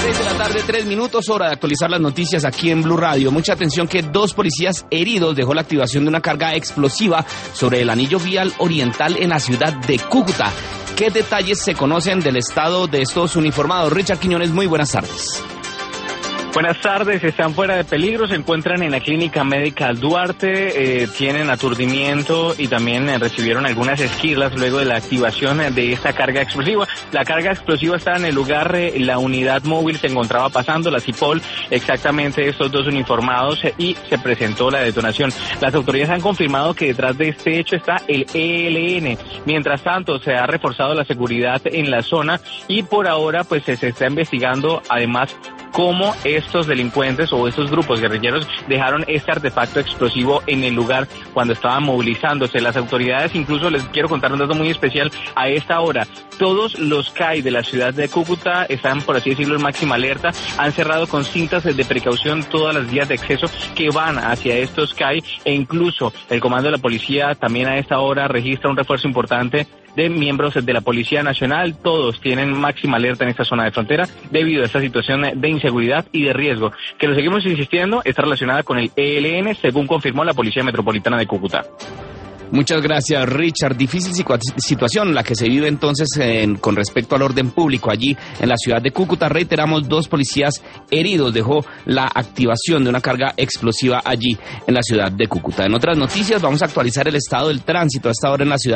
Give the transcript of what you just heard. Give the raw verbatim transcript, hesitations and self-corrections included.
seis de la tarde, tres minutos, hora de actualizar las noticias aquí en Blue Radio. Mucha atención que dos policías heridos dejó la activación de una carga explosiva sobre el anillo vial oriental en la ciudad de Cúcuta. ¿Qué detalles se conocen del estado de estos uniformados? Richard Quiñones, muy buenas tardes. Buenas tardes, están fuera de peligro, se encuentran en la clínica médica Duarte, eh, tienen aturdimiento y también eh, recibieron algunas esquirlas luego de la activación de esta carga explosiva. La carga explosiva estaba en el lugar, eh, la unidad móvil se encontraba pasando, la CIPOL, exactamente estos dos uniformados eh, y se presentó la detonación. Las autoridades han confirmado que detrás de este hecho está el E L N. Mientras tanto, se ha reforzado la seguridad en la zona y por ahora pues se está investigando además cómo estos delincuentes o estos grupos guerrilleros dejaron este artefacto explosivo en el lugar cuando estaban movilizándose. Las autoridades, incluso les quiero contar un dato muy especial, a esta hora todos los C A I de la ciudad de Cúcuta están, por así decirlo, en máxima alerta, han cerrado con cintas de precaución todas las vías de acceso que van hacia estos C A I e incluso el comando de la policía también a esta hora registra un refuerzo importante de miembros de la Policía Nacional. Todos tienen máxima alerta en esta zona de frontera debido a esta situación de inseguridad y de riesgo, que lo seguimos insistiendo, está relacionada con el E L N, según confirmó la Policía Metropolitana de Cúcuta. Muchas gracias, Richard. Difícil situación la que se vive entonces en, con respecto al orden público allí en la ciudad de Cúcuta. Reiteramos, dos policías heridos dejó la activación de una carga explosiva allí en la ciudad de Cúcuta. En otras noticias, vamos a actualizar el estado del tránsito a esta hora en la ciudad